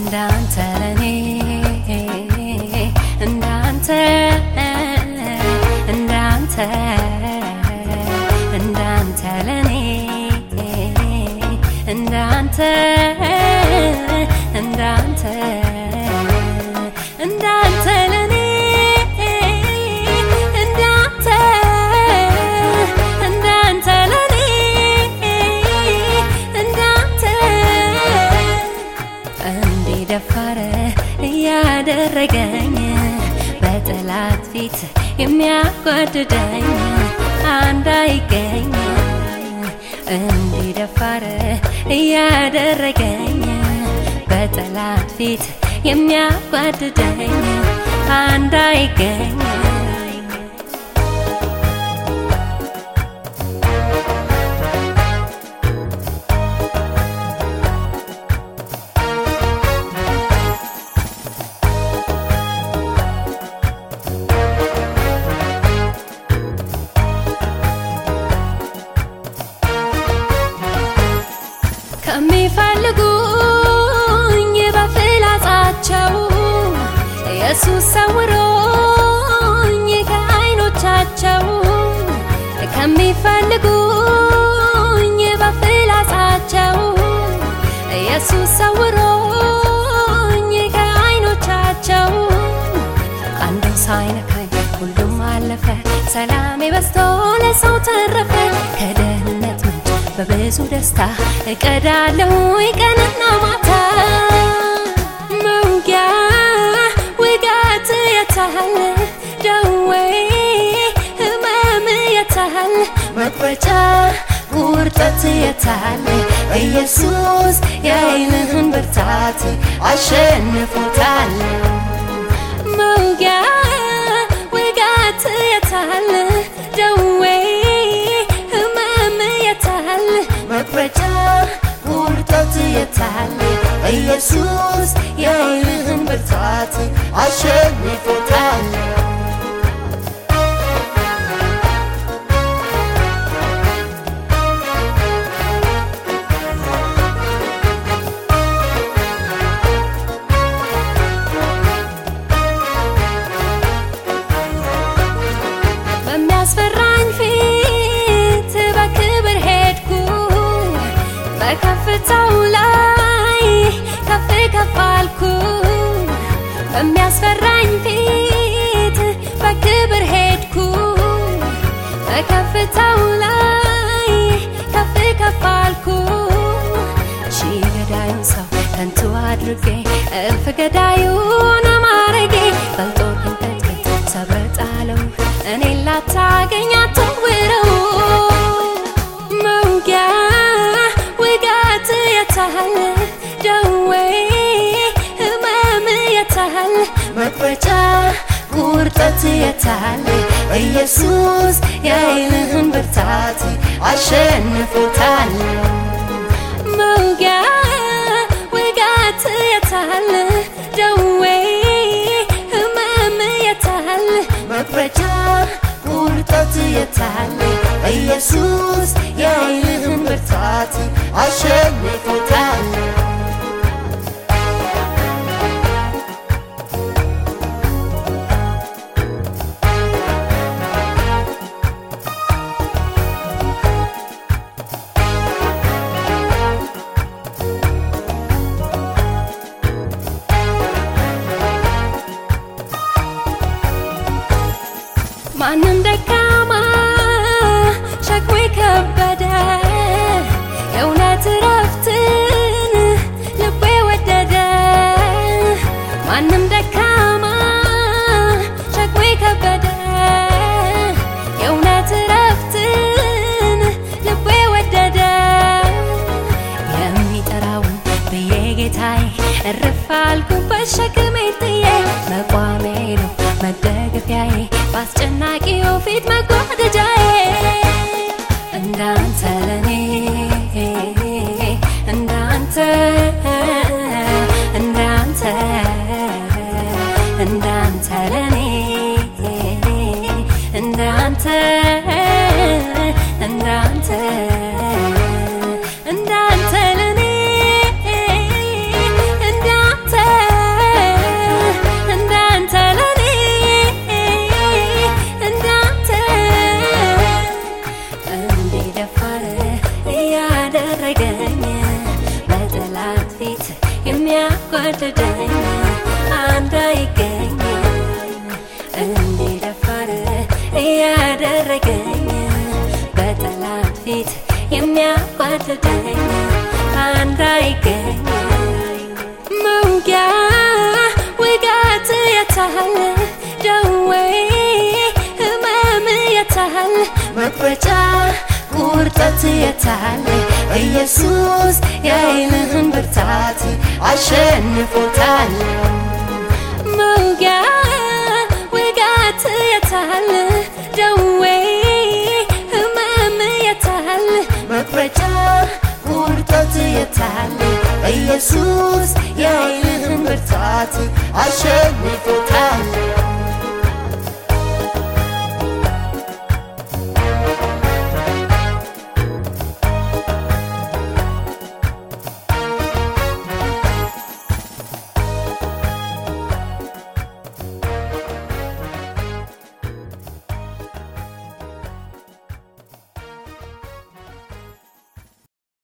እንዳንተ ለኔ እንዳንተ ለኔ እንዳንተ ለኔ ደፋረ ያደረገኝ በጠላት ፊት የሚያጓድደኝ አንዳይገኝ እንዲደፋረ ያደረገኝ በጠላት ፊት የሚያጓድደኝ አንዳይገኝ ከሚፈልጉኝ በፍላጻቸው ኢየሱስ ሰውሮኝ ከዓይኖቻቸው ከሚፈልጉኝ በፍላጻቸው ኢየሱስ ሰውሮኝ ከዓይኖቻቸው አንዱ ሳይነካኝ ሁሉም አለፈ ሰላሜ በዝቶ ለሰው ተረፈ ከደህንነት በብዙ ደስታ እቀዳለሁ ቀንና ማታ መውጊያ ውጋት የታል ደዌ ህመም የታል መቁረጫ ቁርጠት የታል ኢየሱስ የኃይልህን ብርታት አሸንፎታል መውጊያ ውጋት የታል ደዌ መቁረጫ ቁርጠት የታል ኢየሱስ የኃይልህን ብርታት አሸንፎታል በሚያስፈራኝ ፊት በክብር ሄድኩ በከፍታው ላይ ከፍ አልኩ በሚያስፈራኝ ፊት በክብር ሄድኩ በከፍታው ላይ ከፍ አልኩ ሺህ ገዳዩን ሰው ከንቱ አድርጌ እልፍ ገዳዩን ማረጌ በልጦር ክንቀጥቅጥ ሰብረ ጣለው እኔን ላታገኝ አትወረው መውጊያ ውጋት የታል ደዌ ህመም የታል መቁረጫ ቁርጠት የታል ኢየሱስ የኃይልህን ብርታት አሸንፎታል መውጊያ ውጋት የታል ደዌ ህመም የታል መቁረጫ ቁርጠት የታል ኢየሱስ የኃይልህን ብርታት አሸንፎታል ማንም ደካማ ሸክሜ ከበደ የእውነት ረፍትን ልቤ ወደደ ማንም ደካማ ሸክሜ ከበደ የእውነት ረፍትን ልቤ ወደደ የሚጠራውን ብዬ ጌታዬ እርፍ አልኩበት ሸክሜን ጥዬ መቋሚያዬ ነው መደገፊያዬ ባስጨናቂው ፊት መጓደጃዬ እንዳንተ ለኔ እንዳንተ ለኔ እንዳንተ ለኔ እንዳንተ ፊት የሚያጓድደኝ አንድ አይገኝ እንዲደፋር ያደረገኝ በጠላት ፊት የሚያጓድደኝ አንድ አይገኝ መውጊያ ውጋት የታህል ደዌ ህመም የታህል መቁረጫ ቁርጠት የታህል ኢየሱስ የኃይልህን ብርታት አሸንፎታል መውጊያ ውጋት የታህል ደዌ ህመም የታህል መቁረጫ ቁርጠት የታህል ኢየሱስ የኃይልህን ብርታት አሸንፎታል